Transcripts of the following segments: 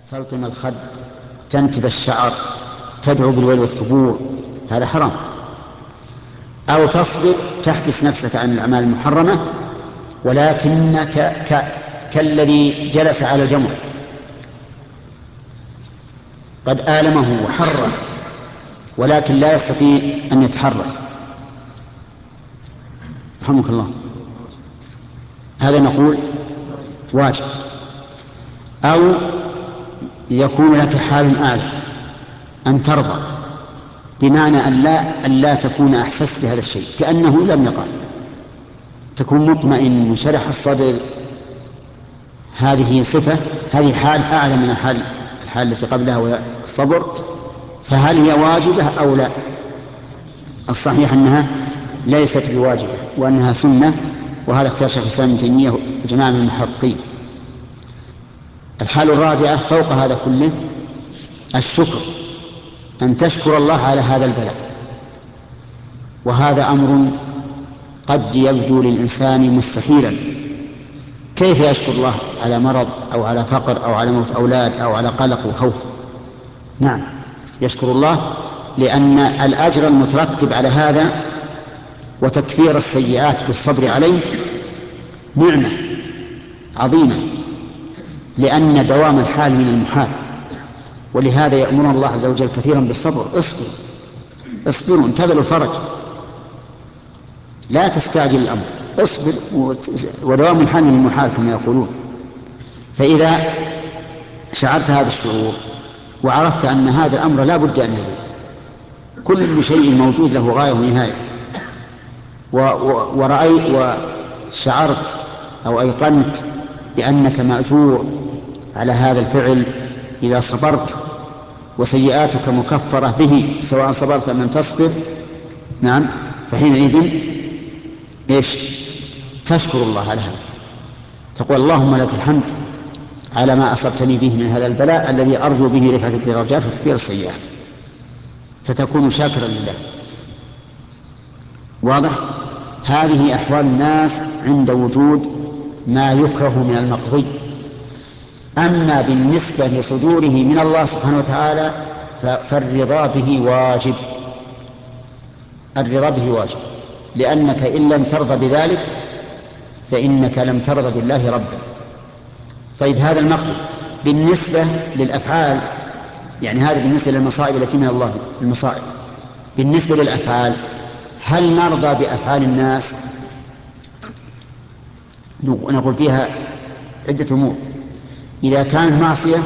تلطم الخد، تنتب الشعر، تدعو بالويل والثبور، هذا حرام. أو تصبر تحبس نفسك عن الأعمال المحرمة، ولكنك كالذي جلس على الجمر قد آلمه وحره ولكن لا يستطيع أن يتحرك، رحمك الله، هذا نقول واجب. أو يكون لك حال أعلى، أن ترضى، بمعنى أن لا تكون أحسست بهذا الشيء كأنه لم يقع، تكون مطمئن منشرح الصدر. هذه صفة، هذه حال أعلى من الحال التي قبلها وهي الصبر. فهل هي واجبة أو لا؟ الصحيح أنها ليست بواجبة وأنها سنة، وهذا اختيار شيخ الإسلام ابن تيمية وجماعة من المحققين. الحال الرابعة فوق هذا كله الشكر، أن تشكر الله على هذا البلاء، وهذا أمر قد يبدو للإنسان مستحيلا. كيف يشكر الله على مرض أو على فقر أو على موت أولاد أو على قلق وخوف؟ نعم يشكر الله، لأن الأجر المترتب على هذا وتكفير السيئات بالصبر عليه نعمة عظيمة، لأن دوام الحال من المحال. ولهذا يأمرنا الله عز وجل كثيرا بالصبر. اصبروا انتظروا الفرج، لا تستعجل الأمر، اصبر، ودوام الحال من المحال كما يقولون. فإذا شعرت هذا الشعور وعرفت أن هذا الأمر لا بد أن يزول، كل شيء موجود له غاية ونهاية، ورأيت وشعرت أو أيقنت بأنك مأجور على هذا الفعل إذا صبرت، وسيئاتك مكفرة به سواء صبرت أم لم تصبر، نعم، فحينئذ إيش؟ تشكر الله على هذا، تقول اللهم لك الحمد على ما أصبتني به من هذا البلاء الذي أرجو به رفعة الدرجات وتكفير السيئات، فتكون شاكرا لله. واضح؟ هذه أحوال الناس عند وجود ما يكره من المقضي. أما بالنسبة لصدوره من الله سبحانه وتعالى فالرضا به واجب، الرضا به واجب، لأنك إن لم ترضى بذلك فإنك لم ترضى بالله ربا. طيب هذا المقضي بالنسبة للأفعال، يعني هذا بالنسبة للمصائب التي من الله، المصائب. بالنسبة للأفعال هل نرضى بأفعال الناس؟ نقول فيها عدة أمور. إذا كانت معصية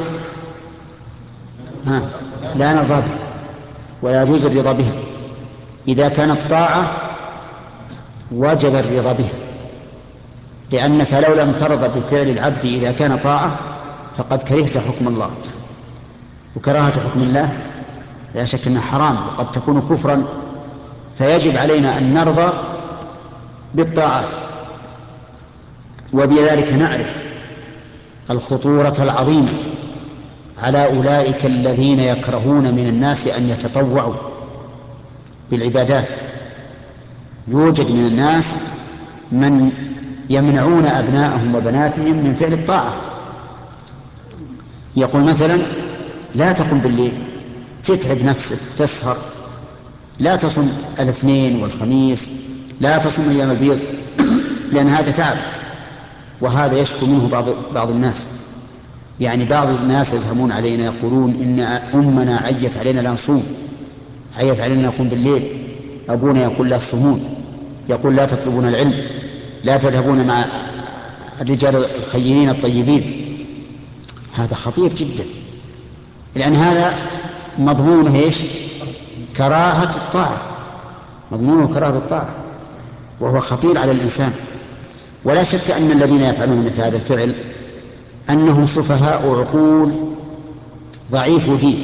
لا نرضى بها ولا يجوز الرضا بها. إذا كانت طاعة وجب الرضا بها، لأنك لو لم ترضى بفعل العبد إذا كان طاعة فقد كرهت حكم الله، وكراهة حكم الله لا شك أنها حرام وقد تكون كفرا، فيجب علينا أن نرضى بالطاعات. وبذلك نعرف الخطورة العظيمة على أولئك الذين يكرهون من الناس أن يتطوعوا بالعبادات. يوجد من الناس من يمنعون أبناءهم وبناتهم من فعل الطاعة. يقول مثلا لا تقم بالليل، تتعب نفسك، تسهر، لا تصم الاثنين والخميس، لا تصم أيام البيض، لأن هذا تعب. وهذا يشكو منه بعض الناس، يعني بعض الناس يزهمون علينا يقولون إن أمنا عيت علينا لا نصوم، عيت علينا نقوم بالليل، أبونا يقول لا تصومون، يقول لا تطلبون العلم، لا تذهبون مع الرجال الخيرين الطيبين. هذا خطير جدا، لأن هذا مضمونه إيش؟ كراهة الطاعة، مضمونه كراهة الطاعة، وهو خطير على الإنسان. ولا شك أن الذين يفعلون مثل هذا الفعل أنهم سفهاء عقول ضعيف دين،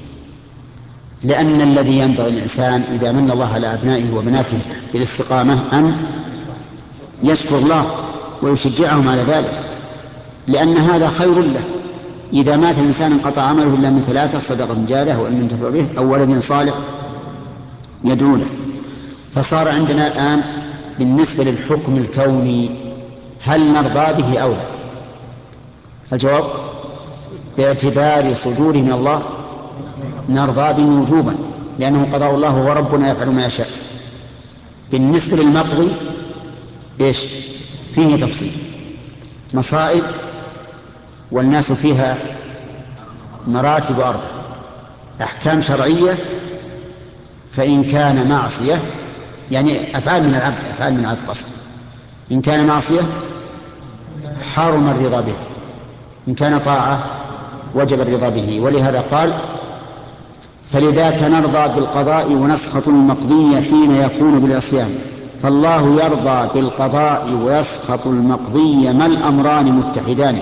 لأن الذي ينبغي الإنسان إذا من الله على أبنائه وبناته بالاستقامة أن يشكر الله ويشجعهم على ذلك، لأن هذا خير له. إذا مات الإنسان انقطع عمله إلا من ثلاثة: صدقة جارية وعلم ينتفع به أو ولد صالح يدعو له. فصار عندنا الآن بالنسبة للحكم الكوني هل نرضى به أو لا؟ الجواب باعتبار صدوره من الله نرضى به وجوبا، لأنه قضاء الله وربنا يفعل ما يشاء. بالنسبة للمقضي إيش؟ فيه تفصيل، مصائب والناس فيها مراتب أربع: أحكام شرعية، فإن كان معصية، يعني أفعال من العبد، أفعال من العبد قصد، إن كان معصية حرم الرضا به، إن كان طاعة وجب الرضا به. ولهذا قال: فلذاك نرضى بالقضاء ونسخط المقضي حين يكون بالعصيان. فالله يرضى بالقضاء ويسخط المقضي ما الأمران متحدان،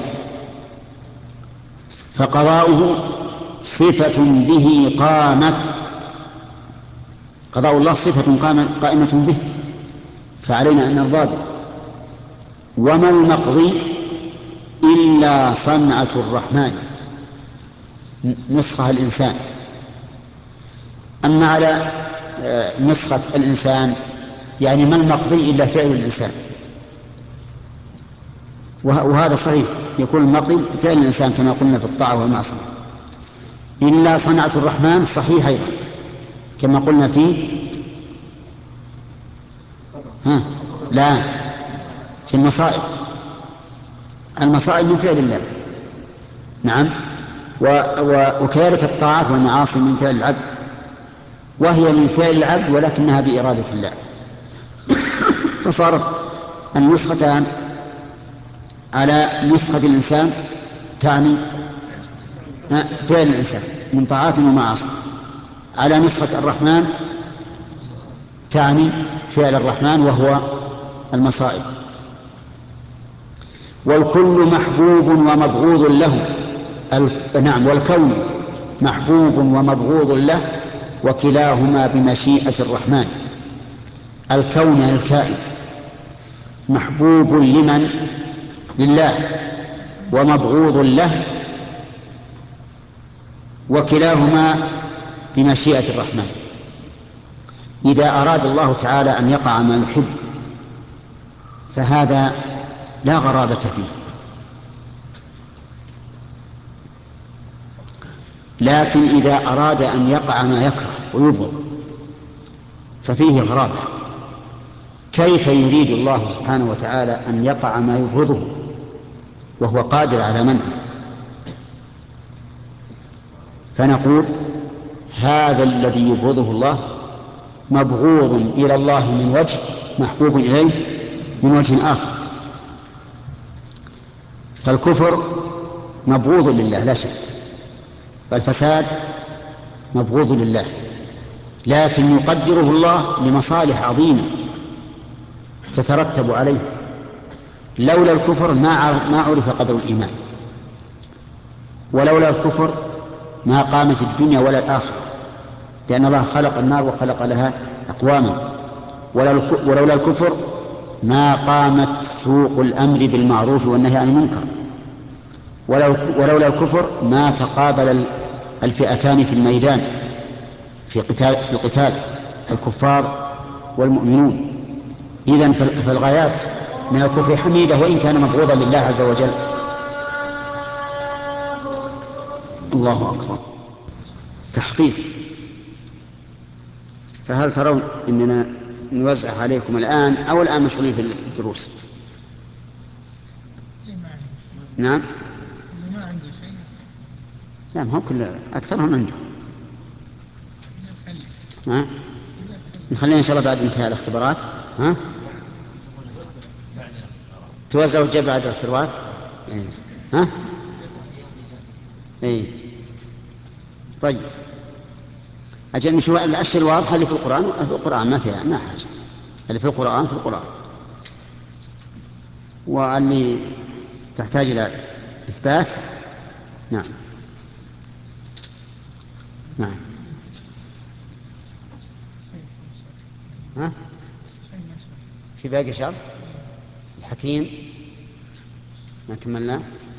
فقضاؤه صفة به قامت، قضاء الله صفة قائمة به، فعلينا أن نرضى به. وما المقضي إلا صنعة الرحمن، نسخها الإنسان. أما على نسخة الإنسان يعني ما المقضي إلا فعل الإنسان، وهذا صحيح، يكون المقضي فعل الإنسان كما قلنا في الطاعة والمعصية. إلا صنعة الرحمن صحيح أيضا كما قلنا فيه لا، في المصائب، المصائب من فعل الله، نعم، وكذلك الطاعات والمعاصي من فعل العبد، وهي من فعل العبد ولكنها بإرادة الله. فصارت النسختان على نسخة الإنسان تعني فعل الإنسان من طاعات ومعاصي، على نسخة الرحمن تعني فعل الرحمن وهو المصائب. والكل محبوب ومبغوض له، نعم، والكون محبوب ومبغوض له، وكلاهما بمشيئة الرحمن. الكون الكائن محبوب لمن؟ لله، ومبغوض له، وكلاهما بمشيئة الرحمن. إذا أراد الله تعالى أن يقع ما يحب فهذا لا غرابة فيه، لكن إذا أراد أن يقع ما يكره ويبغض ففيه غرابة. كيف يريد الله سبحانه وتعالى أن يقع ما يبغضه وهو قادر على منعه؟ فنقول هذا الذي يبغضه الله مبغوض إلى الله من وجه، محبوب إليه من وجه آخر. فالكفر مبغوض لله لا شك، والفساد مبغوض لله، لكن يقدره الله لمصالح عظيمة تترتب عليه. لولا الكفر ما عرف قدر الإيمان، ولولا الكفر ما قامت الدنيا ولا الآخرة، لأن الله خلق النار وخلق لها أقواما. ولولا الكفر ما قامت سوق الأمر بالمعروف والنهي عن المنكر، ولولا الكفر ما تقابل الفئتان في الميدان في القتال الكفار والمؤمنون. إذن فالغايات من الكفر حميدة وإن كان مبغوضا لله عز وجل. الله أكبر، تحقيق. فهل ترون أننا نوزع عليكم الآن أو الآن مشغولين في الدروس؟ نعم، لا، ما هو كل أكثرهم عنده. نخلينا إن شاء الله بعد انتهاء الاختبارات. توزعوا الجبع بعد الاختبارات. إيه. طيب، أجل نشوف الأشياء الواضحة اللي في القرآن، في القرآن ما فيها ما حاجة، اللي في القرآن في القرآن، واللي تحتاج إلى إثبات. نعم نعم. في باقي شر الحكيم ما كملناه.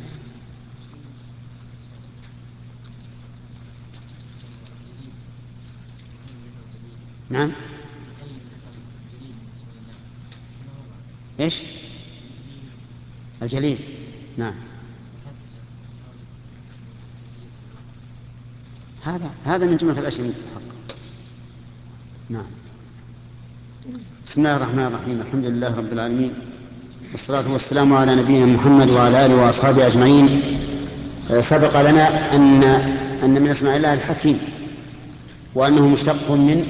نعم، ايش؟ الجليل، نعم. هذا من جملة الأشياء المتحققة. نعم. بسم الله الرحمن الرحيم. الحمد لله رب العالمين، والصلاة والسلام على نبينا محمد وعلى آله وأصحابه أجمعين. سبق لنا أن من اسماء الله الحكيم، وأنه مشتق من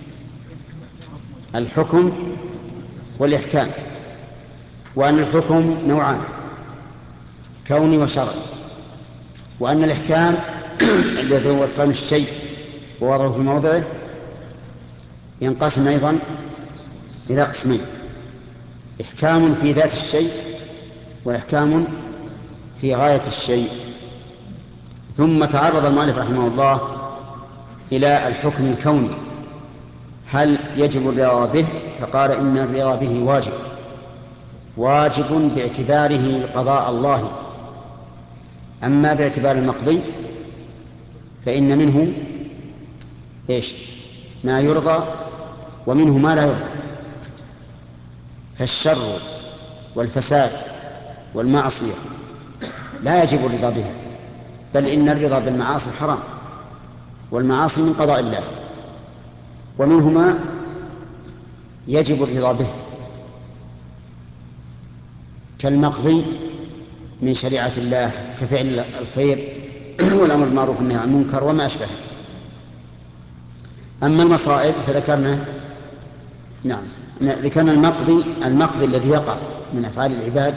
الحكم والإحكام، وأن الحكم نوعان: كوني وشرعي، وأن الإحكام الذي هو إتقان الشيء ووضعه في موضعه ينقسم أيضا إلى قسمين: إحكام في ذات الشيء، وإحكام في غاية الشيء. ثم تعرض المؤلف رحمه الله إلى الحكم الكوني، هل يجب الرضا به؟ فقال إن الرضا به واجب باعتباره قضاء الله. أما باعتبار المقضي فإن منه ما يرضى ومنه ما لا يرضى. فالشر والفساد والمعصية لا يجب الرضا بها، بل إن الرضا بالمعاصي حرام، والمعاصي من قضاء الله، ومنهما يجب الرضا به كالمقضي من شريعة الله كفعل الخير والأمر بالمعروف والنهي عن المنكر وما أشبهه. أما المصائب فذكرنا ذكرنا المقضي الذي يقع من أفعال العباد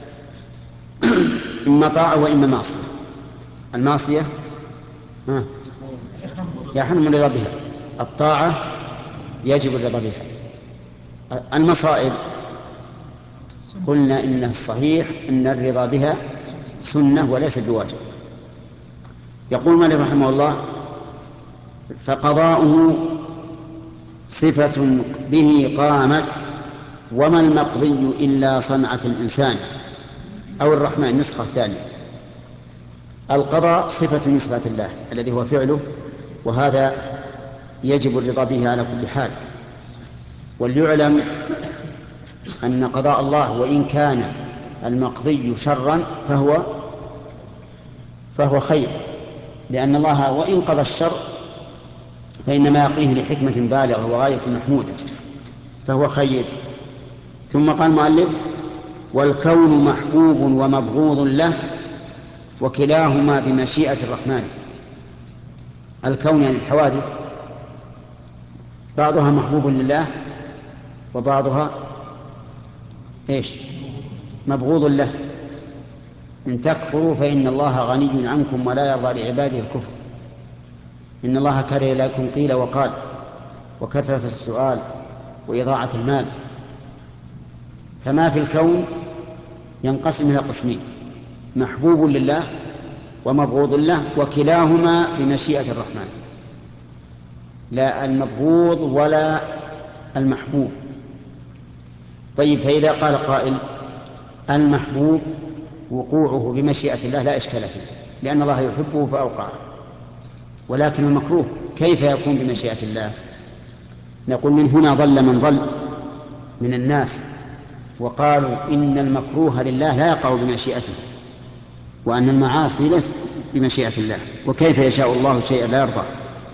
إما طاعة وإما معصية. المعصية يحرم الرضا بها، الطاعة يجب الرضا بها. المصائب قلنا إنه الصحيح أن الرضا بها سنة وليس بواجب. يقول مالك رحمه الله: فقضاؤه صفة به قامت، وما المقضي إلا صنعة الإنسان أو الرحمن. نسخة الثانية: القضاء صفة من صفات الله الذي هو فعله، وهذا يجب الرضا به على كل حال. وليعلم أن قضاء الله وإن كان المقضي شرا فهو خير، لأن الله وإن قضى الشر فإنما يقضيه لحكمة بالغة وغاية محمودة، فهو خير. ثم قال المؤلف: والكون محبوب ومبغوض له، وكلاهما بمشيئة الرحمن. الكون يعني الحوادث بعضها محبوب لله وبعضها مبغوض له. إن تكفروا فإن الله غني عنكم ولا يرضى لعباده الكفر. إن الله كره لكم قيل وقال وكثرة السؤال وإضاعة المال. فما في الكون ينقسم إلى قسمين: محبوب لله ومبغوض له، وكلاهما بمشيئة الرحمن، لا المبغوض ولا المحبوب. طيب، فإذا قال قائل: المحبوب وقوعه بمشيئة الله لا إشكال فيه، لأن الله يحبه فأوقعه، ولكن المكروه كيف يكون بمشيئة الله؟ نقول: من هنا ضل من ضل من الناس وقالوا إن المكروه لله لا يقع بمشيئته، وأن المعاصي ليست بمشيئة الله، وكيف يشاء الله شيئا لا يرضى.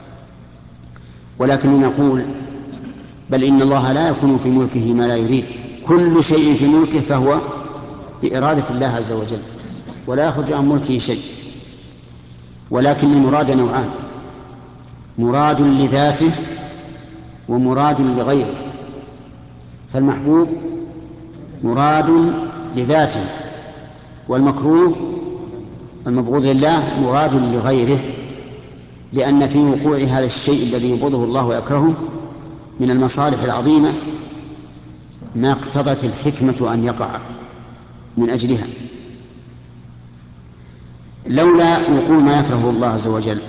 ولكن نقول: بل إن الله لا يكون في ملكه ما لا يريد، كل شيء في ملكه فهو بإرادة الله عز وجل، ولا يخرج عن ملكه شيء. ولكن المراد نوعان: مراد لذاته ومراد لغيره. فالمحبوب مراد لذاته، والمكروه المبغوض لله مراد لغيره، لأن في وقوع هذا الشيء الذي يبغضه الله ويكرهه من المصالح العظيمة ما اقتضت الحكمة أن يقع من أجلها. لولا وقوع ما يكرهه الله عز وجل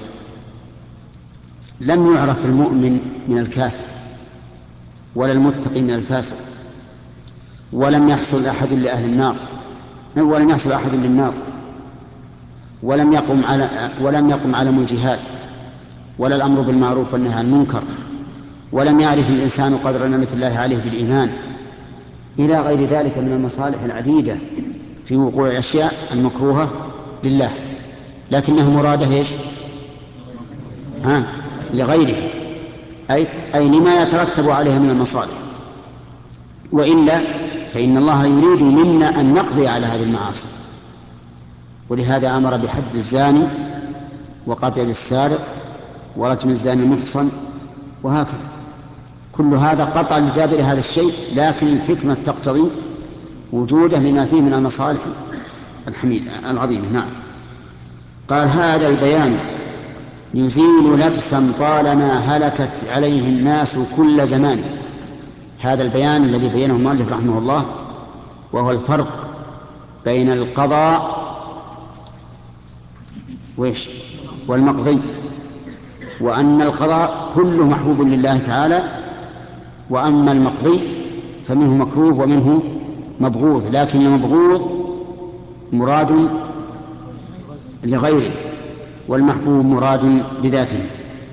لم يعرف المؤمن من الكافر، ولا المتقي من الفاسق، ولم يحصل أحد لأهل النار، ولم يحصل أحد للنار، ولم يقم علم الجهاد، ولا الأمر بالمعروف والنهي عن المنكر، ولم يعرف الإنسان قدر نعمة الله عليه بالإيمان، إلى غير ذلك من المصالح العديدة في وقوع الأشياء المكروهة لله، لكنها مرادة لغيره، أي لما يترتب عليها من المصالح، وإلا فإن الله يريد منا أن نقضي على هذه المعاصي. ولهذا أمر بحد الزاني وقتل السارق ورجم الزاني المحصن وهكذا. كل هذا قطع لدابر هذا الشيء، لكن الحكمة تقتضي وجوده لما فيه من المصالح العظيمة. نعم. قال هذا البيان يزيل لبسا طالما هلكت عليه الناس كل زمان. هذا البيان الذي بينه المؤلف رحمه الله، وهو الفرق بين القضاء والمقضي، وأن القضاء كله محبوب لله تعالى، وأما المقضي فمنه مكروه ومنه مبغوض، لكن المبغوض مراد لغيره والمحبوب مراد لذاته.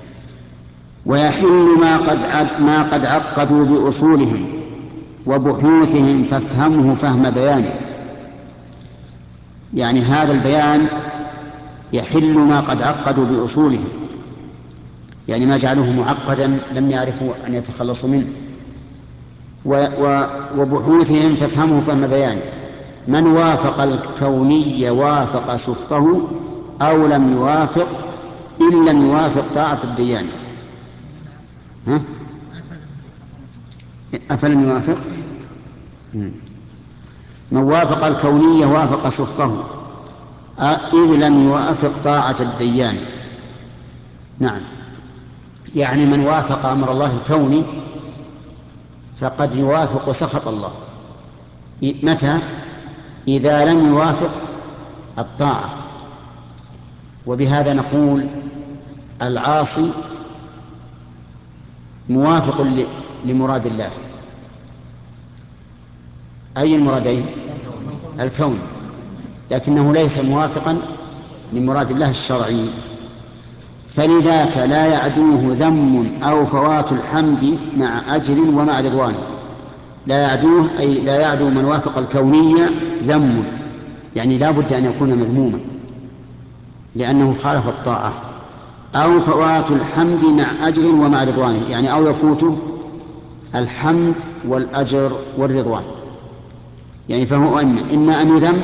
ويحل ما قد عقدوا بأصولهم وبحوثهم فافهمه فهم بيانه. يعني هذا البيان يحل ما قد عقدوا بأصولهم، يعني ما جعلوه معقدا لم يعرفوا أن يتخلصوا منه. وبحوثهم فافهمه فهم بيانه. من وافق الكوني وافق سفطه أو لم يوافق إن لم يوافق طاعة الديان. أفلم يوافق؟ من وافق الكوني وافق سفطه إذ لم يوافق طاعة الديان. نعم، يعني من وافق أمر الله الكوني فقد يوافق سخط الله. متى؟ إذا لم يوافق الطاعة. وبهذا نقول العاصي موافق لمراد الله. أي المرادين؟ الكون، لكنه ليس موافقا لمراد الله الشرعي. فلذاك لا يعدوه ذم أو فوات الحمد مع أجر ومع رضوان. لا يعدوه أي لا يعدو من وافق الكونية ذم، يعني لا بد أن يكون مذموما لأنه خالف الطاعة، أو فوات الحمد مع أجر ومع رضوان، يعني أو يفوته الحمد والأجر والرضوان. يعني فهو إما أن يذم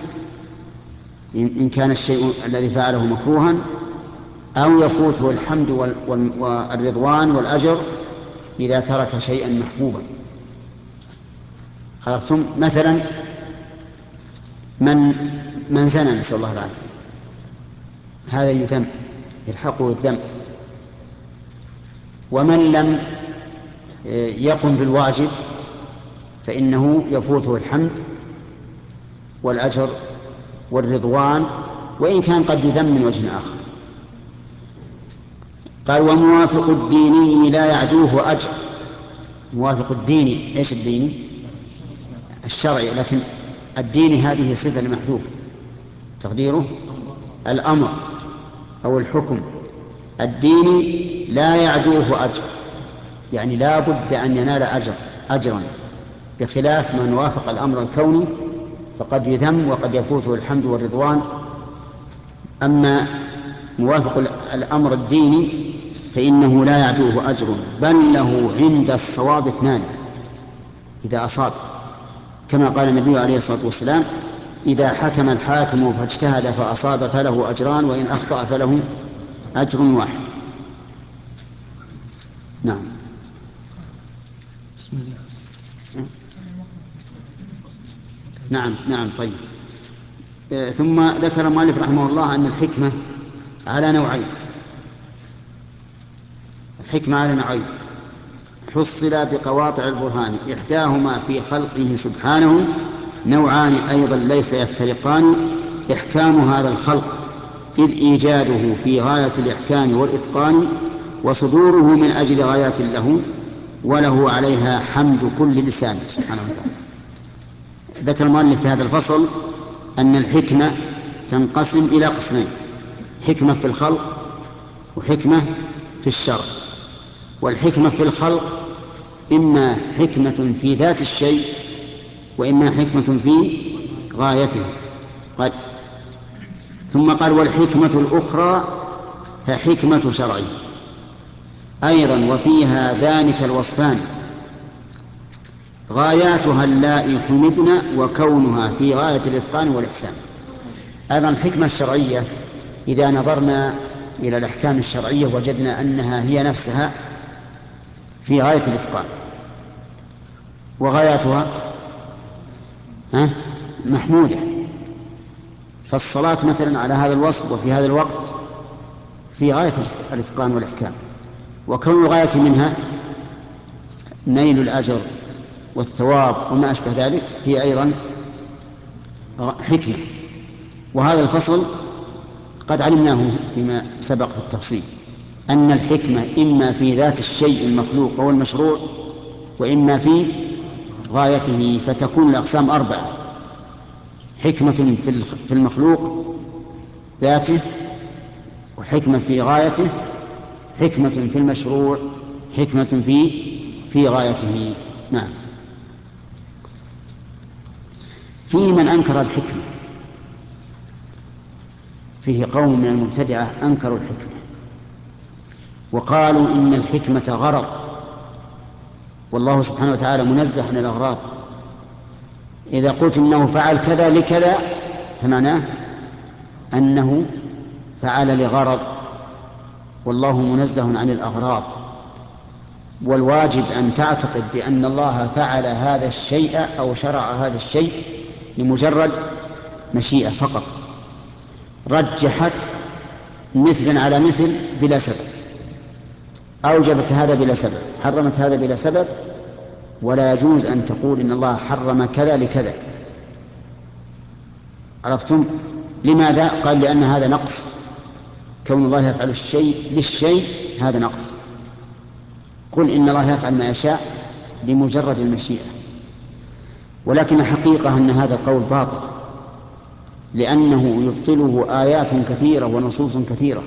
إن كان الشيء الذي فعله مكروها، أو يفوته الحمد والرضوان والأجر إذا ترك شيئا محبوبا. خلفتم مثلا من زنى، نسأل الله العافية، هذا يذم، يلحقه الذم. ومن لم يقم بالواجب فإنه يفوته الحمد والأجر والرضوان، وإن كان قد يذم من وجه آخر. قال وموافق الديني لا يعدوه أجر. موافق الديني، إيش الديني؟ الشرعي، لكن الديني هذه صفة لمحذوف تقديره الأمر أو الحكم. الديني لا يعدوه أجر، يعني لا بد أن ينال أجرا، بخلاف من وافق الأمر الكوني فقد يذم وقد يفوته الحمد والرضوان. أما موافق الأمر الديني فإنه لا يعدوه أجر، بل له عند الصواب اثنان إذا أصاب، كما قال النبي عليه الصلاة والسلام إذا حكم الحاكم فاجتهد فأصاب فله أجران، وإن أخطأ فله أجر واحد. نعم. بسم الله. نعم. طيب. ثم ذكر المؤلف رحمه الله أن الحكمة على نوعين. الحكمة على نوعين حصل بقواطع البرهان، إحداهما في خلقه سبحانه، نوعان أيضا ليس يفترقان، إحكام هذا الخلق إذ إيجاده في غاية الإحكام والإتقان، وصدوره من أجل غايات له، وله عليها حمد كل لسان سبحانه وتعالى. ذكر المؤلف في هذا الفصل أن الحكمة تنقسم إلى قسمين: حكمة في الخلق وحكمة في الشرع. والحكمة في الخلق إما حكمة في ذات الشيء وإما حكمة في غايته. ثم قال والحكمة الأخرى فحكمة شرعية. أيضا وفيها ذلك الوصفان غاياتها اللائي حمدنا وكونها في غاية الإتقان والإحسان. أيضا الحكمة الشرعية إذا نظرنا إلى الأحكام الشرعية وجدنا أنها هي نفسها في غاية الإتقان، وغاياتها محمودة. فالصلاة مثلا على هذا الوصف وفي هذا الوقت في غاية الإتقان والإحكام، وكون الغاية منها نيل الأجر والثواب وما أشبه ذلك هي أيضا حكمة. وهذا الفصل قد علمناه فيما سبق في التفصيل، أن الحكمة إما في ذات الشيء المخلوق أو المشروع، وإما في غايته، فتكون الأقسام 4: حكمة في المخلوق ذاته، وحكمة في غايته، حكمة في المشروع، حكمة في غايته. نعم. في من أنكر الحكمة، فيه قوم من المبتدعة أنكروا الحكمة وقالوا إن الحكمة غرض، والله سبحانه وتعالى منزه عن الأغراض. إذا قلت إنه فعل كذا لكذا فمعناه أنه فعل لغرض، والله منزه عن الأغراض. والواجب أن تعتقد بأن الله فعل هذا الشيء أو شرع هذا الشيء لمجرد مشيئة فقط، رجحت مثلا على مثل بلا سبب، أوجبت هذا بلا سبب، حرمت هذا بلا سبب. ولا يجوز أن تقول إن الله حرم كذا لكذا. عرفتم؟ لماذا؟ قال لأن هذا نقص، كون الله يفعل الشيء للشيء هذا نقص. قل إن الله يفعل ما يشاء لمجرد المشيئة. ولكن الحقيقة أن هذا القول باطل، لأنه يبطله آيات كثيرة ونصوص كثيرة.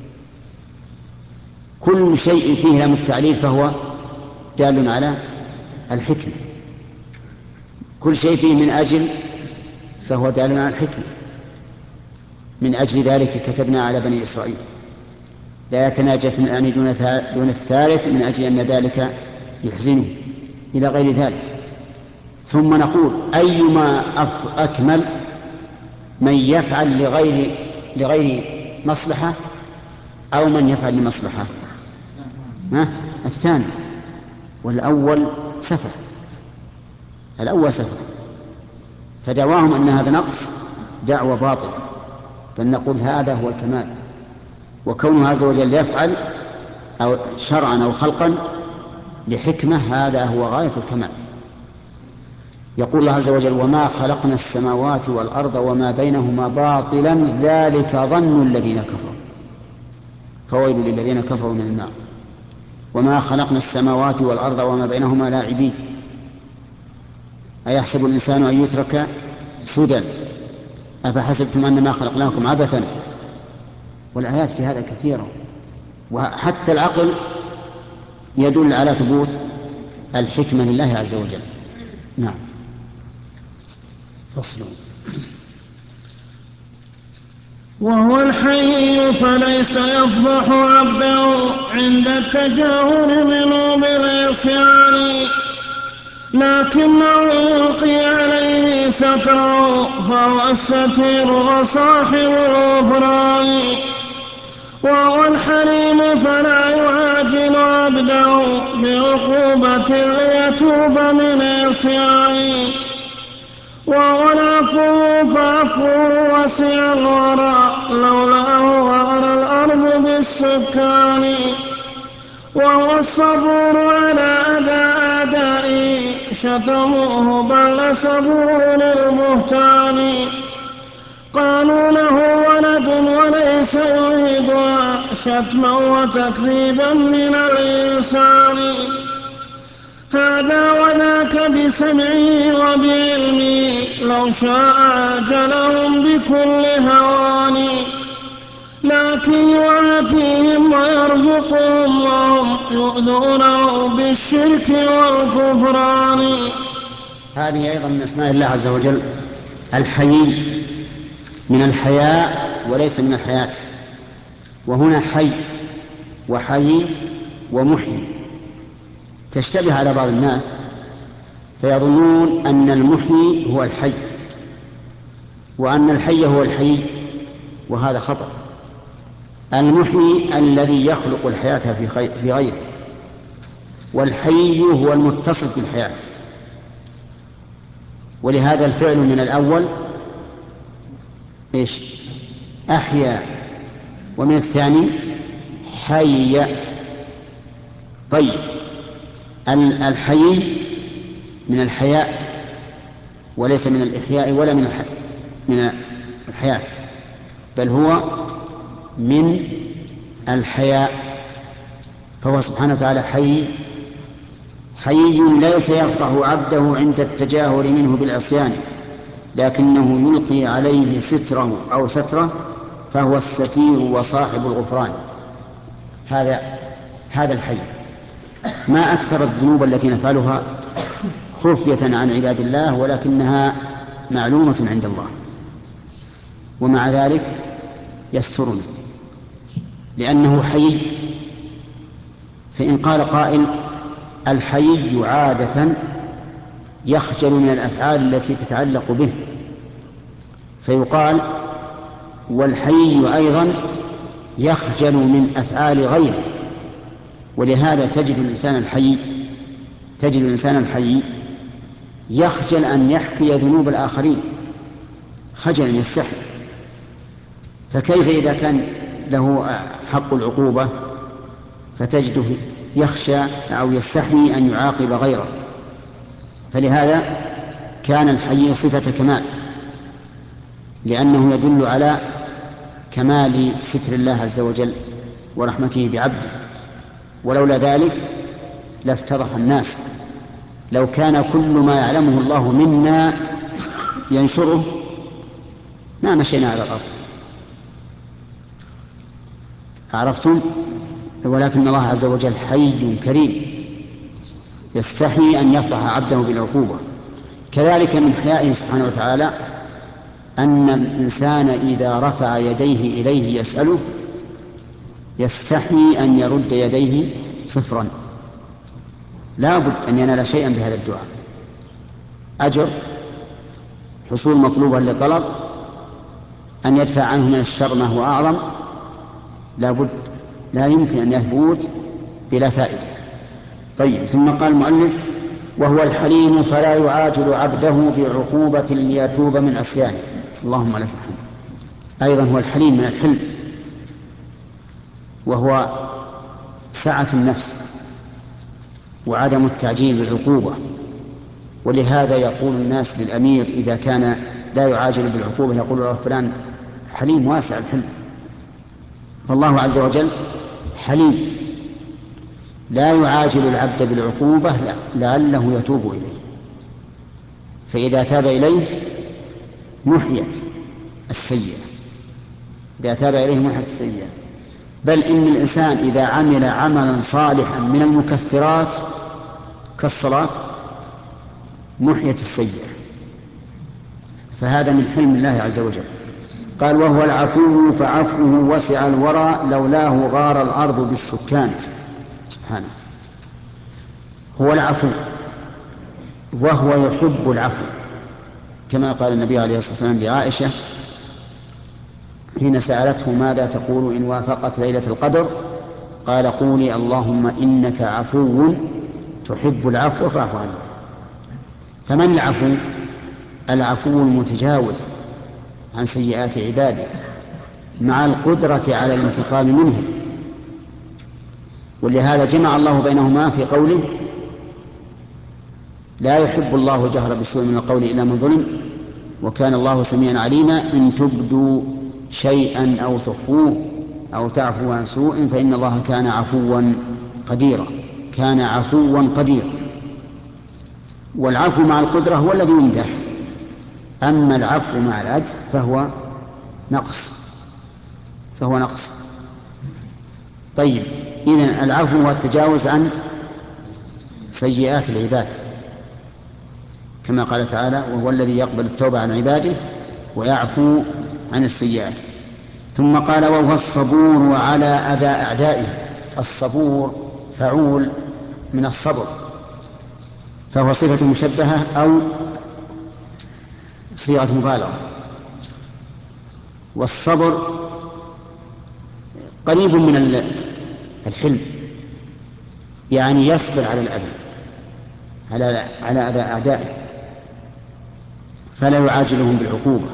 كل شيء فيه لام التعليل فهو دال على الحكمة، كل شيء فيه من أجل فهو دال على الحكمة. من أجل ذلك كتبنا على بني إسرائيل لا يتناجى اثنان دون الثالث من أجل أن ذلك يحزنه، إلى غير ذلك. ثم نقول أيما أكمل، من يفعل لغير مصلحة أو من يفعل لمصلحة؟ الثاني، والأول سفه، الأول سفه. فدعواهم أن هذا نقص دعوة باطلة، بل نقول هذا هو الكمال. وكونه عز وجل يفعل أو شرعا أو خلقا لحكمة هذا هو غاية الكمال. يقول الله عز وجل وما خلقنا السماوات والأرض وما بينهما باطلا ذلك ظن الذين كفروا فويل للذين كفروا من النار. وما خلقنا السماوات والأرض وما بينهما لاعبين أيحسب الإنسان أن يترك سدى أفحسبتم أنما خلقناكم عبثا. والآيات في هذا كثيرة، وحتى العقل يدل على ثبوت الحكمة لله عز وجل. نعم. فصل. وهو الحي فليس يفضح عبده عند التجاهل منه بالعصيان، لكنه يلقي عليه ستره فهو الستير وصاحب الغفران. وهو الحليم فلا يعاجل عبده بعقوبة ليتوب من عصيانه. وهو العفو فعفوه وسع الورى لولاه غار الأرض بالسكان. وهو الصبور على أذى أعدائه شتموه بل نسبوه للبهتان. قالوا له ولد وليس يريدها شتما وتكذيبا من الإنسان. هذا وذاك بسمعه وبعلمه لو شاء عاجلهم بكل هوان. لكن يعافيهم ويرزقهم وهم يؤذونه بالشرك والكفران. هذه أيضا من أسماء الله عز وجل الحي، من الحياء وليس من الحياة. وهنا حي وحي ومحيي تشتبه على بعض الناس فيظنون أن المحيي هو الحي وأن الحي هو الحي، وهذا خطأ. المحيي الذي يخلق الحياة في غيره، والحي هو المتصف بالحياة. ولهذا الفعل من الأول إيش؟ أحيا، ومن الثاني حي. طيب الحي من الحياء وليس من الإحياء ولا من الحياة، بل هو من الحياء. فهو سبحانه وتعالى حي ليس يفرح عبده عند التجاهر منه بالعصيان، لكنه يلقي عليه ستره أو ستره، فهو الستير وصاحب الغفران. هذا الحي. ما أكثر الذنوب التي نفعلها خفية عن عباد الله ولكنها معلومة عند الله، ومع ذلك يسترنا لأنه حي. فإن قال قائل الحي عادة يخجل من الأفعال التي تتعلق به، فيقال والحي أيضا يخجل من أفعال غيره. ولهذا تجد الإنسان الحي يخجل أن يحكي ذنوب الآخرين، خجلا يستحي. فكيف إذا كان له حق العقوبة فتجده يخشى أو يستحي أن يعاقب غيره؟ فلهذا كان الحي صفة كمال، لأنه يدل على كمال ستر الله عز وجل ورحمته بعبده. ولولا ذلك لافتضح الناس. لو كان كل ما يعلمه الله منا ينشره ما مشينا على الأرض. عرفتم؟ ولكن الله عز وجل حي كريم يستحي أن يفضح عبده بالعقوبة. كذلك من حيائه سبحانه وتعالى أن الإنسان إذا رفع يديه إليه يسأله يستحي أن يرد يديه صفرا. لا بد أن ينال شيئا بهذا الدعاء، أجر، حصول مطلوبا لطلب، أن يدفع عنه من الشر ما هو أعظم. لا بد، لا يمكن أن يثبت بلا فائدة. طيب، ثم قال المؤلف وهو الحليم فلا يعاجل عبده بعقوبة ليتوب من عصيانه. اللهم لك الحمد. أيضا هو الحليم من الحلم، وهو سعة النفس وعدم التعجيل بالعقوبة. ولهذا يقول الناس للأمير إذا كان لا يعاجل بالعقوبة يقول له فلان حليم واسع الحلم. فالله عز وجل حليم لا يعاجل العبد بالعقوبة لعله يتوب إليه، فإذا تاب إليه محيت السيئة. بل إن الإنسان إذا عمل عملا صالحا من المكفرات كالصلاة محيت السيئة. فهذا من حلم الله عز وجل. قال وهو العفو فعفوه وسع الورى لولاه غار الأرض بالسكان. سبحانه. هو العفو وهو يحب العفو، كما قال النبي عليه الصلاة والسلام لعائشة حين سألته ماذا تقول إن وافقت ليلة القدر؟ قال قولي اللهم إنك عفو تحب العفو فاعف عني. فمن العفو؟ العفو المتجاوز عن سيئات عباده مع القدرة على الانتقام منهم. ولهذا جمع الله بينهما في قوله لا يحب الله الجهر بالسوء من القول إلا من ظلم وكان الله سميعا عليما إن تبدوا شيئا أو تخفوه أو تعفوا عن سوء فإن الله كان عفوا قديرا. والعفو مع القدرة هو الذي يمدح، أما العفو مع العجز فهو نقص. طيب، إذن العفو هو التجاوز عن سيئات العباد، كما قال تعالى وهو الذي يقبل التوبة عن عباده ويعفو عن السيئات. ثم قال وهو الصبور على أذى أعدائه. الصبور فعول من الصبر، فهو صفة مشبهة أو صيغة مبالغة. والصبر قريب من الحلم، يعني يصبر على الأذى، على أذى أعدائه، فلا يعاجلهم بالعقوبة.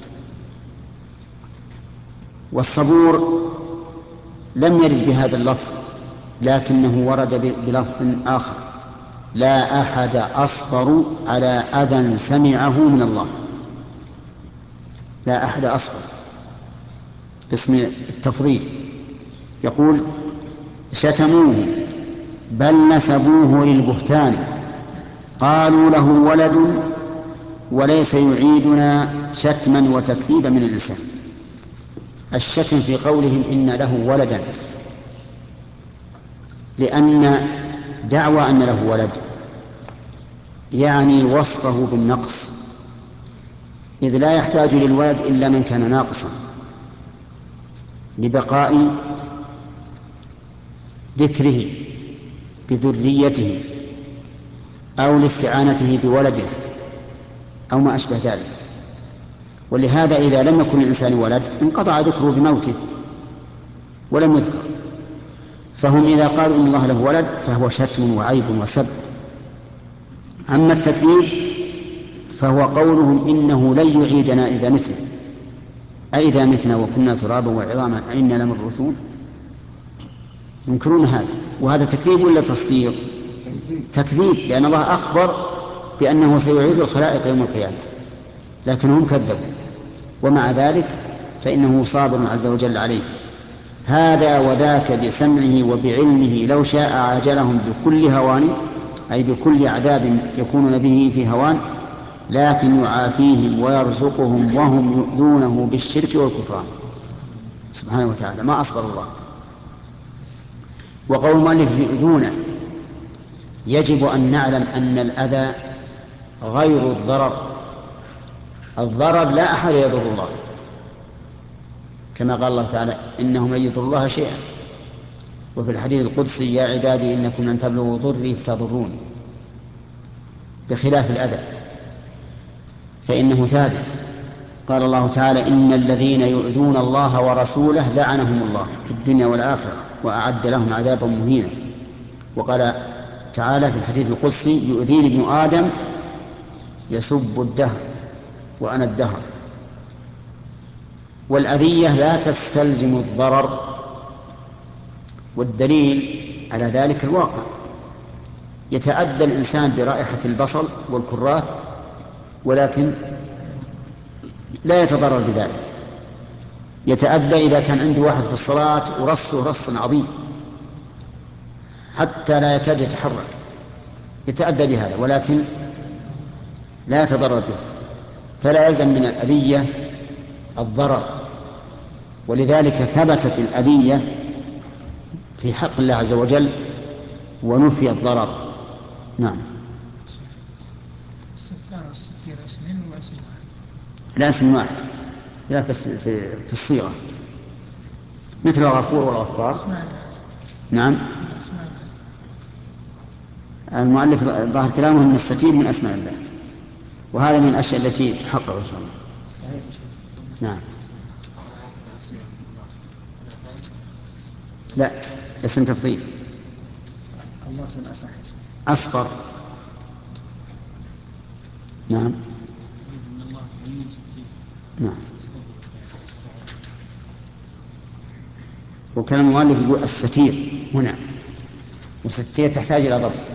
والصبور لم يرد بهذا اللفظ، لكنه ورد بلفظ آخر: لا أحد أصبر على أذى سمعه من الله. لا أحد أصبر باسم التفضيل. يقول شتموه بل نسبوه للبهتان، قالوا له ولد وليس يعيدنا شتما وتكذيبا من اللسان. الشتم في قولهم إن له ولدا، لأن دعوى أن له ولد يعني وصفه بالنقص، إذ لا يحتاج للولد إلا من كان ناقصا لبقاء ذكره بذريته أو لاستعانته بولده أو ما أشبه ذلك. ولهذا إذا لم يكن الإنسان ولد انقطع ذكره بموته ولم يذكر. فهم إذا قالوا إن الله له ولد فهو شتم وعيب وسب. أما التكذيب فهو قولهم إنه لن يعيدنا إذا متنا، أئذا متنا وكنا ترابا وعظاما أئنا لمبعوثون. ينكرون هذا، وهذا تكذيب ولا تصديق؟ تكذيب، لأن الله أخبر بأنه سيعيد الخلائق يوم القيامة، لكنهم كذبوا، ومع ذلك فإنه صابر عز وجل عليه. هذا وذاك بسمعه وبعلمه لو شاء عاجلهم بكل هوان، أي بكل عذاب يكون به في هوان، لكن يعافيهم ويرزقهم وهم يؤذونه بالشرك والكفران سبحانه وتعالى. ما أصبر الله. وقول المؤلف يؤذونه، يجب أن نعلم أن الأذى غير الضرر. الضرر لا أحد يضر الله، كما قال الله تعالى إنهم لن يضروا الله شيئا. وفي الحديث القدسي يا عبادي إنكم لن تبلغوا ضري فتضروني، بخلاف الأذى فإنه ثابت. قال الله تعالى إن الذين يؤذون الله ورسوله لعنهم الله في الدنيا والآخرة وأعد لهم عذابا مهينا. وقال تعالى في الحديث القدسي يؤذيني ابن آدم يسب الدهر وأنا الدهر. والأذية لا تستلزم الضرر، والدليل على ذلك الواقع. يتأذى الإنسان برائحة البصل والكراث ولكن لا يتضرر بذلك. يتأذى إذا كان عنده واحد في الصلاة ورصه رص عظيم حتى لا يكاد يتحرك، يتأذى بهذا ولكن لا يتضرر به، فلا يلزم من الأذية الضرر. ولذلك ثبتت الأذية في حق الله عز وجل ونفي الضرر. نعم. لا اسم واحد، لا في الصيغة، مثل الغفور والغفار. نعم. المؤلف ظاهر كلامه أن الستير من أسماء الله، وهذا من الأشياء التي تحقق إن شاء الله. نعم. لا، اسم تفضيل. أصفر. نعم. نعم. وكان المؤلف يقول الستير هنا، والستير تحتاج إلى ضبط،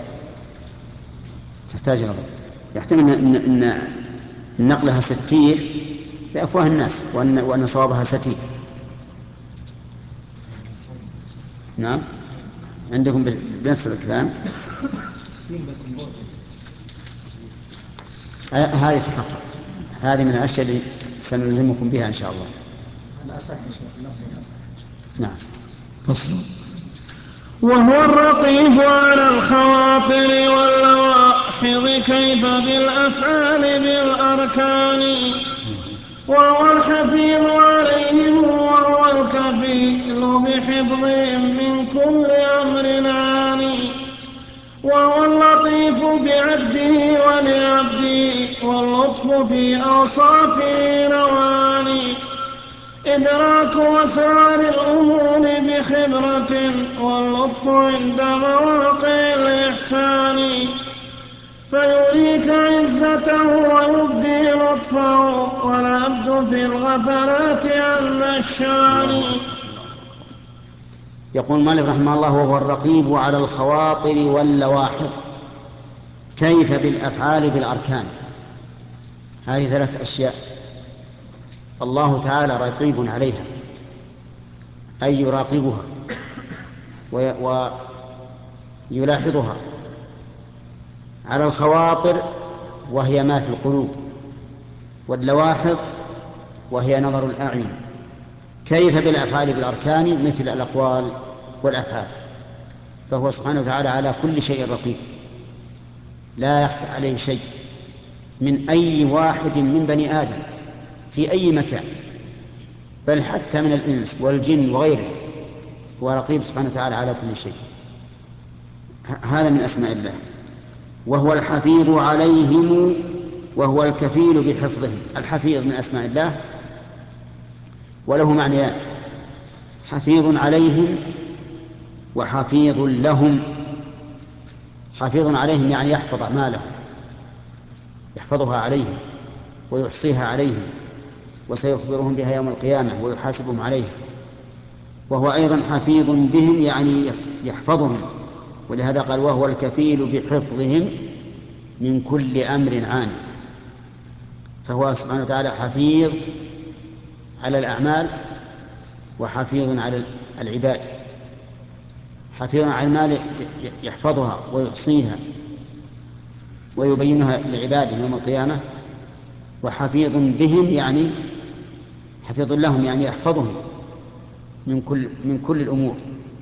يحتمل أن نقلها ستير بأفواه الناس وأن صوابها ستير. نعم. عندكم بنفس الكلام. هذه تحقق، هذه من الأشياء اللي سنلزمكم بها إن شاء الله. نعم. فصل. وهو الرقيب على الخواطر واللواحظ كيف بالأفعال بالأركان، وهو الحفيظ عليهم وهو بحفظهم من كل أمر عاني. وهو اللطيف بعبده ولعبده، واللطف في أوصافه نوعان: إدراك أسرار الأمور بخبرة، واللطف عند مواقع الإحسان. فيريك عزته ويبدي لطفه، والعبد في الغفلات عن الشان. يقول مالك رحمه الله: وهو الرقيب على الخواطر واللواحظ. كيف بالأفعال بالأركان؟ هذه 3 أشياء الله تعالى رقيب عليها، أي يراقبها ويلاحظها. على الخواطر وهي ما في القلوب، واللواحظ وهي نظر الأعين. كيف بالأفعال بالأركان؟ مثل الأقوال والأفعال. فهو سبحانه وتعالى على كل شيء رقيب، لا يخفى عليه شيء من أي واحد من بني آدم في أي مكان، بل حتى من الإنس والجن وغيره، هو رقيب سبحانه وتعالى على كل شيء. هذا من أسماء الله. وهو الحفيظ عليهم وهو الكفيل بحفظهم. الحفيظ من أسماء الله وله معنيان: حفيظ عليهم وحفيظ لهم. حفيظ عليهم يعني يحفظ أعمالهم، يحفظها عليهم ويحصيها عليهم، وسيخبرهم بها يوم القيامة ويحاسبهم عليها. وهو أيضا حفيظ بهم يعني يحفظهم، ولهذا قال: وهو الكفيل بحفظهم من كل أمر عاني. فهو سبحانه وتعالى حفيظ على الأعمال وحفيظ على العباد. حفيظ على المال يحفظها ويحصيها ويبينها لعباده يوم القيامة، وحفيظ بهم يعني حفيظ لهم يعني يحفظهم من كل الأمور.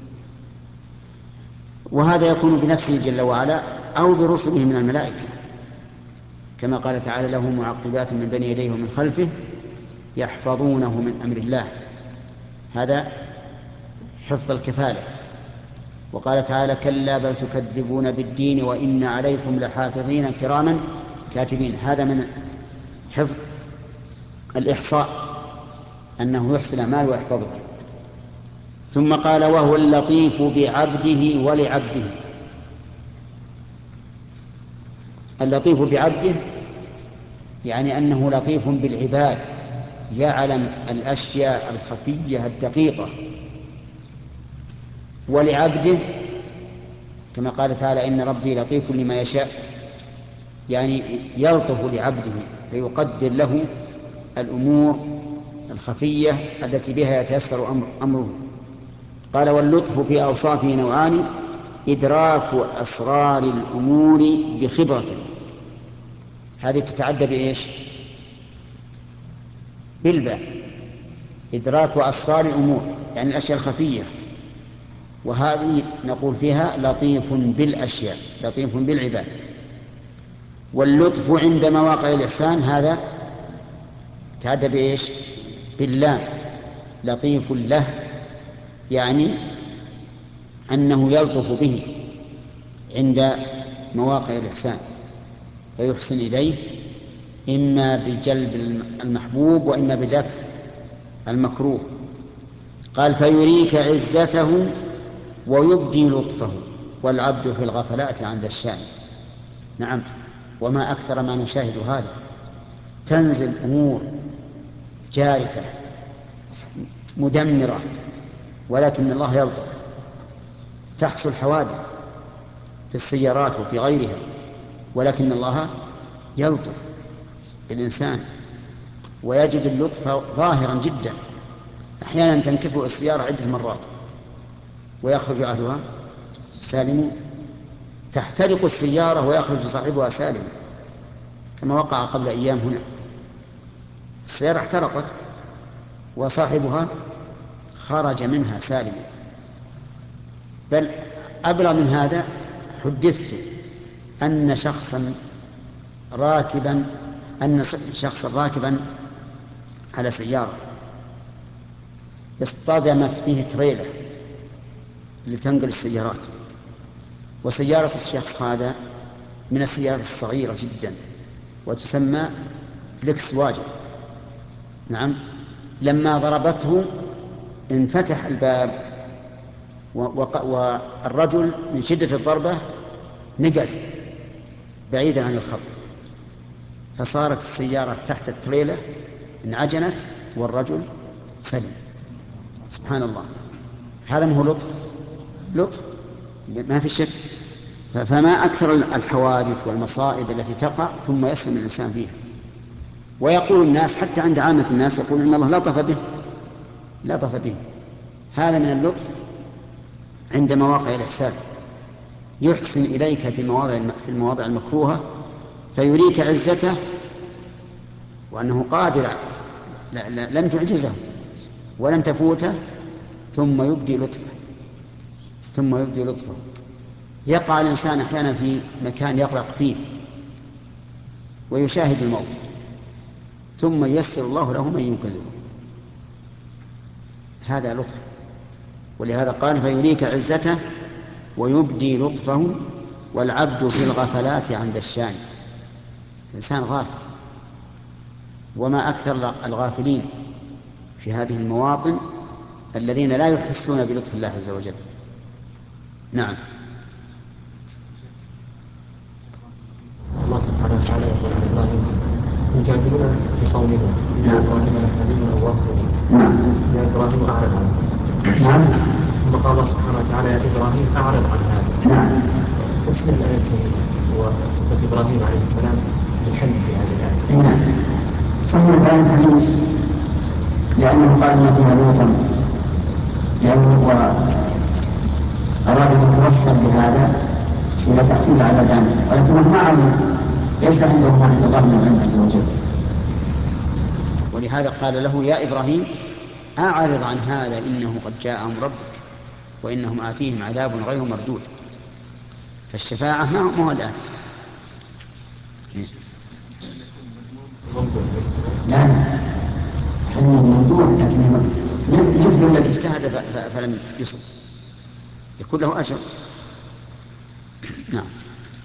وهذا يكون بنفسه جل وعلا أو برسله من الملائكة، كما قال تعالى: له معقبات من بين يديه ومن خلفه يحفظونه من أمر الله. هذا حفظ الكفالة. وقال تعالى: كلا بل تكذبون بالدين وإن عليكم لحافظين كراما كاتبين. هذا من حفظ الإحصاء، أنه يحصي الأعمال ويحفظها. ثم قال: وهو اللطيف بعبده ولعبده. اللطيف بعبده يعني أنه لطيف بالعباد، يعلم الأشياء الخفية الدقيقة. ولعبده كما قال تعالى: إن ربي لطيف لما يشاء، يعني يلطف لعبده فيقدر له الأمور الخفية التي بها يتيسر أمره. قال: واللطف في أوصافه نوعان: إدراك أسرار الأمور بخبرة. هذه تتعدى بإيش؟ بالباء. إدراك أسرار الأمور يعني الأشياء الخفية، وهذه نقول فيها لطيف بالأشياء، لطيف بالعباد. واللطف عند مواقع الإحسان هذا تعدى بإيش؟ باللام. لطيف له يعني أنه يلطف به عند مواقع الإحسان، فيحسن إليه إما بجلب المحبوب وإما بدفع المكروه. قال: فيريك عزته ويبدي لطفه، والعبد في الغفلات عن ذا الشان. نعم، وما أكثر ما نشاهد هذا. تنزل أمور جارفة مدمرة ولكن الله يلطف. تحصل حوادث في السيارات وفي غيرها ولكن الله يلطف بالإنسان ويجد اللطف ظاهرا جدا. أحيانا تنكفئ السيارة عدة مرات ويخرج أهلها سالمون، تحترق السيارة ويخرج صاحبها سالما، كما وقع قبل أيام هنا. السيارة احترقت وصاحبها خرج منها سالما. بل أبلغ من هذا، حدثت أن شخصا راكبا على سيارة اصطدمت به تريلة لتنقل السيارات، وسيارة الشخص هذا من السيارات الصغيرة جدا وتسمى فليكس واجن. نعم. لما ضربته انفتح الباب والرجل من شدة الضربة نقز بعيدا عن الخط، فصارت السيارة تحت التريلة انعجنت والرجل سلم. سبحان الله، هذا ما هو لطف ما في شك. فما أكثر الحوادث والمصائب التي تقع ثم يسلم الإنسان فيها. ويقول الناس حتى عند عامة الناس يقول إن الله لطف به. هذا من اللطف عند مواقع الإحسان، يحسن إليك في المواضع المكروهة فيريك عزته وأنه قادر لم تعجزه ولن تفوته، ثم يبدي لطفه. يقع الإنسان أحيانا في مكان يغرق فيه ويشاهد الموت، ثم ييسر الله له من ينقذه. هذا لطف. ولهذا قال فيريك عزته ويبدي لطفه، والعبد في الغفلات عند الشان. الإنسان غافل، وما أكثر الغافلين في هذه المواطن الذين لا يحسون بلطف الله عز وجل. نعم. الله سبحانه وتعالى يقول عن إبراهيم يجادلون في قوم لوط يا إبراهيم لحليم أواه يا إبراهيم أعرض عنه. نعم. ثم قال الله سبحانه وتعالى يا إبراهيم أعرض عن هذا. نعم. تفسير الآية الكريمة وصفة إبراهيم عليه السلام بالحلم في هذه الآية. نعم. سمى إبراهيم حليم لأنه قال إن فيها لوطا، لأنه أراد أن يتوسل بهذا إلى تخفيف على جانب، ولكنه ما علم، ليس عنده ما عند الله من العلم عز وجل. ولهذا قال له يا إبراهيم أعرض عن هذا إنه قد جاء أمر ربك وإنهم آتيهم عذاب غير مردود. فالشفاعة ما هو الآن. لا حلم ممدوح، لكن مثل الذي اجتهد فلم يصب يكون له أجر. نعم.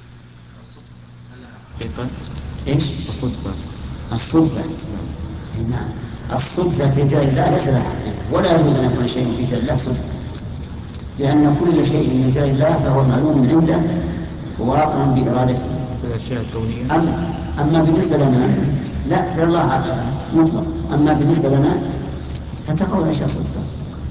ايش الصدفة؟ نعم. الصدفة في فعل الله ليس لها حقيقة، ولا يجوز أن يكون شيء في فعل الله صدفة، لأن كل شيء من فعل الله فهو معلوم عنده وواقع بإرادته. الأشياء الكونية. أما بالنسبة لنا لا، فعل الله مطلق. أما بالنسبة لنا فتقع الأشياء صدفة.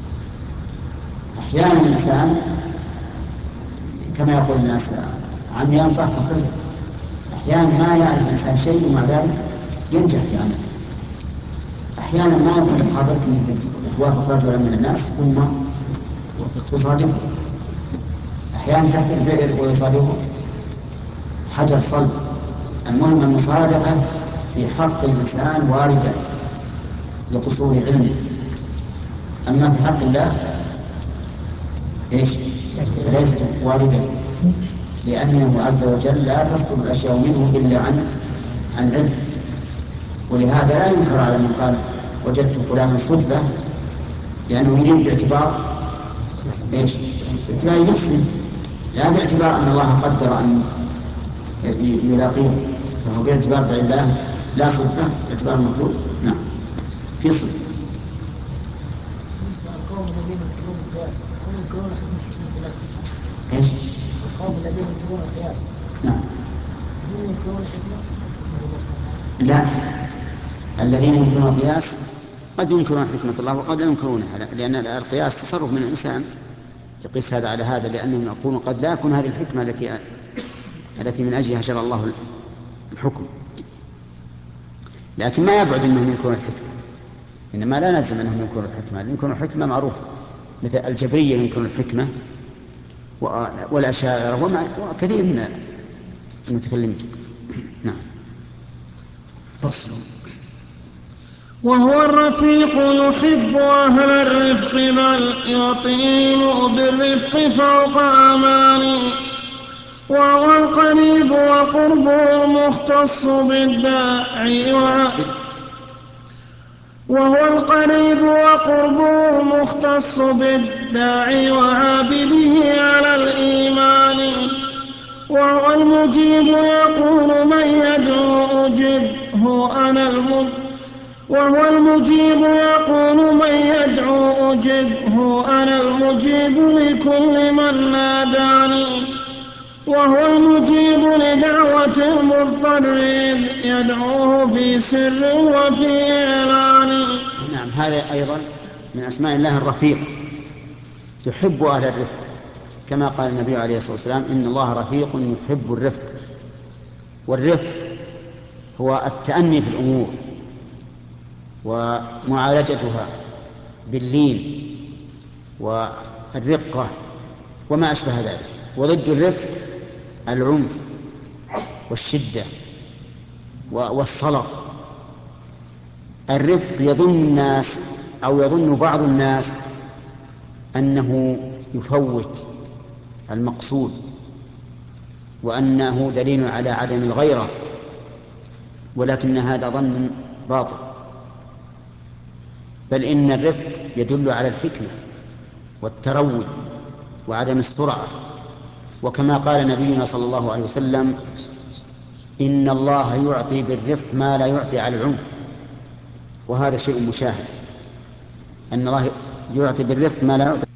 أحيانا الإنسان كما يقول الناس عميان طاح مخزن، أحيانا ما يعرف الإنسان شيء ومع ذلك ينجح في عمله. أحيانا ما يكون في حاضرك أنك توافق رجلا من الناس ثم تصادفه. أحيانا تحمل بئر ويصادفه حجر صلب. المهم المصادقة في حق الإنسان واردة لقصور علمه، أما في حق الله إيش؟ ليست واردة، لأنه عز وجل لا تصدر الأشياء منه إلا عن علم. ولهذا لا ينكر على من قال وجدت فلانا صدفة، لأنه يريد باعتبار إيش؟ باعتبار نفسه، لا باعتبار أن الله قدر أن يلاقيه، فهو باعتبار فعل الله لا صدفة، باعتبار المخلوق. نعم. في صدفة. بالنسبة للقوم الذين ينكرون القياس، هم ينكرون حكمة الله. إيش؟ القوم الذين ينكرون القياس. نعم. هم ينكرون الحكمة. لا، الذين ينكرون القياس قد ينكرون حكمة الله وقد لا ينكرونها، لأن القياس تصرف من الإنسان يقيس هذا على هذا، لأنهم يقولون قد لا يكون هذه الحكمة التي من أجلها شرع الله الحكم. لكن ما يبعد أنهم ينكرون الحكمة، إنما لا نلزم أنهم ينكرون الحكمة. ينكرون الحكمة معروف، مثل الجبرية ينكرون الحكمة والأشاعرة وكثير من المتكلمين. نعم. فصل. وهو الرفيق يحب أهل الرفق بل يطيل بالرفق فوق أماني، وهو القريب وقربه المختص بالداعي وهو القريب وقربه مختص بالداعي وعابده على الإيمان. وهو المجيب يقول من يدعو أجبه أنا وهو المجيب يقول من يدعو أجبه أنا المجيب لكل من ناداني. وهو المجيب لدعوة المضطر يدعوه في سر وفي إعلان. نعم، هذا أيضا من أسماء الله الرفيق، يحب أهل الرفق، كما قال النبي عليه الصلاة والسلام إن الله رفيق يحب الرفق. والرفق هو التأني في الأمور ومعالجتها باللين والرقة وما أشبه ذلك. وضد الرفق العنف والشدة والصلف. الرفق يظن الناس أو يظن بعض الناس أنه يفوت المقصود وأنه دليل على عدم الغيرة، ولكن هذا ظن باطل، بل إن الرفق يدل على الحكمة والتروي وعدم السرعة. وكما قال نبينا صلى الله عليه وسلم إن الله يعطي بالرفق ما لا يعطي على العنف. وهذا شيء مشاهد، أن الله يعطي بالرفق ما لا يعطي